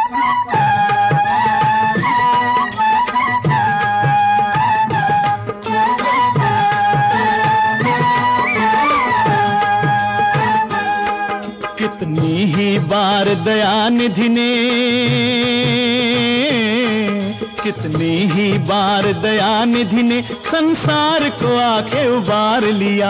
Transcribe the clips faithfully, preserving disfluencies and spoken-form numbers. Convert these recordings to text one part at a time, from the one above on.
कितनी ही बार दयानिधि ने, कितनी ही बार दयानिधि ने संसार को आके उबार लिया।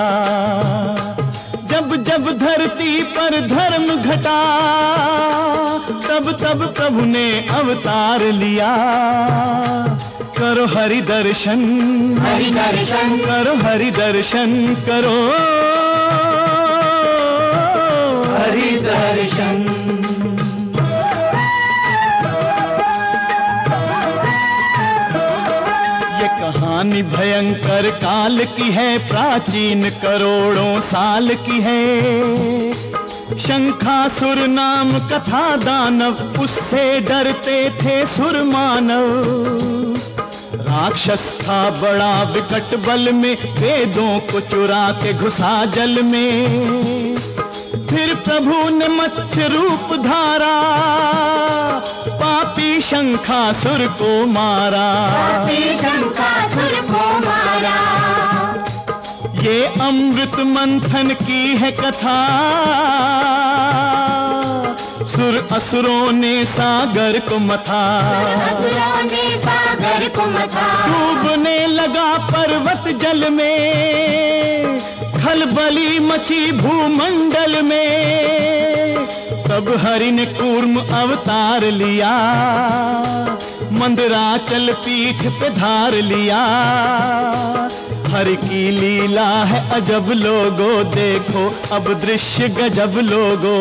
जब जब धरती पर धर्म घटा, तब तब प्रभु ने अवतार लिया। करो हरि दर्शन, हरि दर्शन, करो हरि दर्शन, करो हरि दर्शन। ये कहानी भयंकर काल की है, प्राचीन करोड़ों साल की है। शंखासुर नाम कथा दानव, उससे डरते थे सुर मानव। राक्षस था बड़ा विकट बल में, वेदों को चुरा के घुसा जल में। फिर प्रभु ने मत्स्य रूप धारा, पापी शंखासुर को मारा। पापी शंखासुर को मारा। ये अमृत मंथन की है कथा, सुर असुरों ने सागर को मथा। असुरों ने सागर को मथा। डूबने लगा पर्वत जल में, खलबली मची भूमंडल में। तब हरि ने कूर्म अवतार लिया, मंदराचल पीठ पे धार लिया। हरि की लीला है अजब लोगो, देखो अब दृश्य गजब लोगो।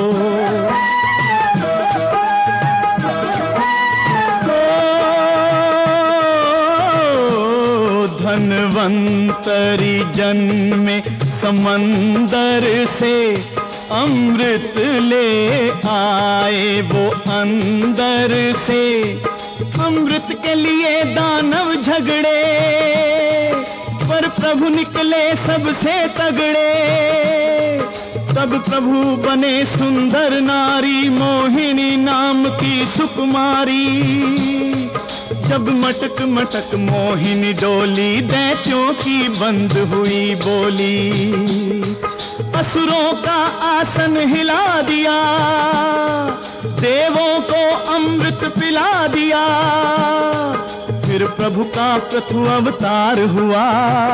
धन्वंतरी जन्मे समंदर से, अमृत ले आए वो अंदर से। अमृत के लिए दानव झगड़े, पर प्रभु निकले सबसे तगड़े। तब प्रभु बने सुंदर नारी, मोहिनी नाम की सुकुमारी। जब मटक मटक मोहिनी डोली, दैत्यों की बंद हुई बोली। असुरों का आसन हिला दिया, देवों को अमृत पिला दिया। फिर प्रभु का प्रथम अवतार हुआ,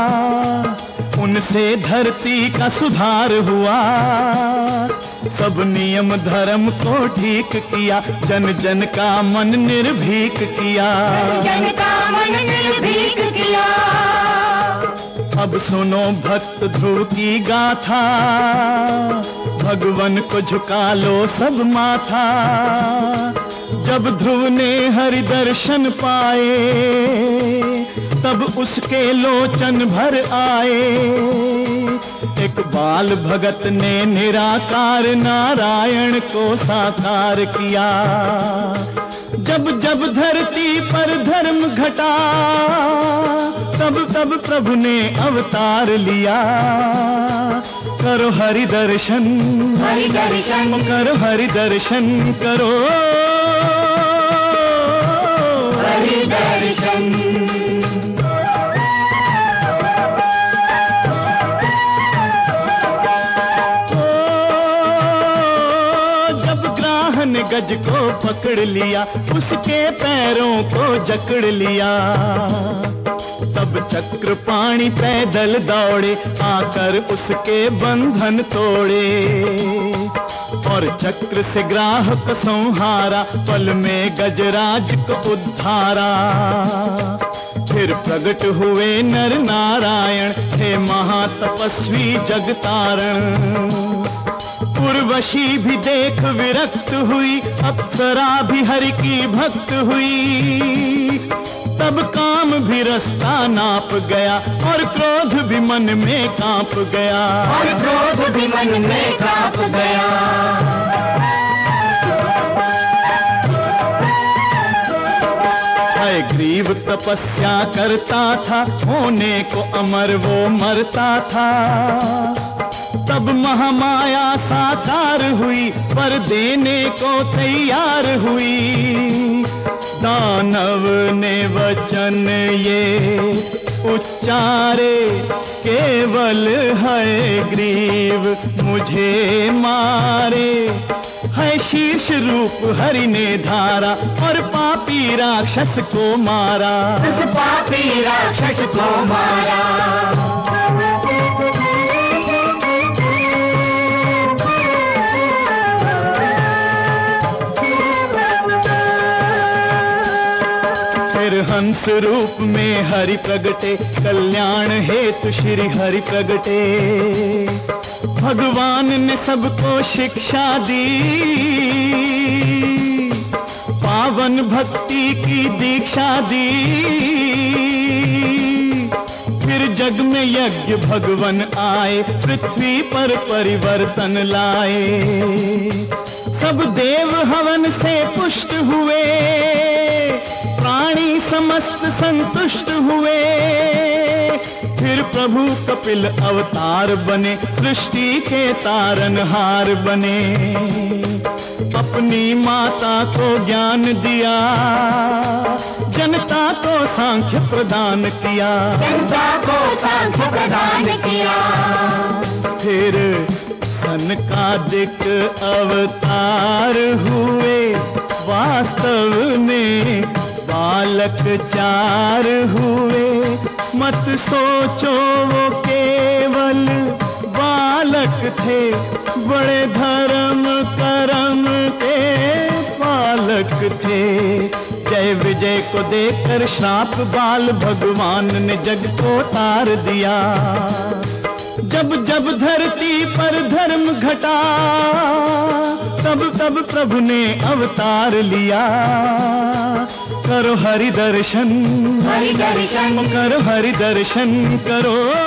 उनसे धरती का सुधार हुआ। सब नियम धर्म को ठीक किया, जन जन का मन निर्भीक किया। जन का मन निर्भीक किया। अब सुनो भक्त ध्रुव की गाथा, भगवन को झुका लो सब माथा। जब ध्रुव ने हरि दर्शन पाए, तब उसके लोचन भर आए। एक बाल भगत ने निराकार नारायण को साकार किया। जब जब धरती पर धर्म घटा, तब तब प्रभु ने अवतार लिया। करो हरि दर्शन, हरि दर्शन, करो हरि दर्शन, करो हरि दर्शन। गज को पकड़ लिया, उसके पैरों को जकड़ लिया। तब चक्र पाणी पैदल दौड़े, आकर उसके बंधन तोड़े। और चक्र से ग्राहक संहारा, पल में गजराज को उद्धारा। फिर प्रकट हुए नर नारायण, हे महातपस्वी जगतारण। उर्वशी भी देख विरक्त हुई, अप्सरा भी हरि की भक्त हुई। तब काम भी रास्ता नाप गया, और क्रोध भी मन में कांप गया। और क्रोध भी मन में कांप गया। हयग्रीव तपस्या करता था, होने को अमर वो मरता था। तब महामाया साकार हुई, पर देने को तैयार हुई। दानव ने वचन ये उच्चारे, केवल है ग्रीव मुझे मारे। है शीर्ष रूप हरि ने धारा, और पापी राक्षस को मारा। उस पापी राक्षस को मारा। फिर हंस रूप में हरि प्रगटे, कल्याण हेतु श्री हरि प्रगटे। भगवान ने सबको शिक्षा दी, पावन भक्ति की दीक्षा दी। फिर जग में यज्ञ भगवन आए, पृथ्वी पर परिवर्तन लाए। सब देव हवन से पुष्ट हुए, प्राणी समस्त संतुष्ट हुए। फिर प्रभु कपिल अवतार बने, सृष्टि के तारनहार बने। अपनी माता को ज्ञान दिया, जनता को सांख्य प्रदान किया। जनता को सांख्य प्रदान किया। फिर सनकादिक अवतार हुए, वास्तव में बालक चार हुए। मत सोचो वो केवल बालक थे, बड़े धर्म करम के पालक थे। जय विजय को देकर श्राप बाल भगवान ने जग को तार दिया। जब जब धरती पर धर्म घटा, तब तब प्रभु ने अवतार लिया। करो हरि दर्शन, हरि दर्शन करो हरि दर्शन करो।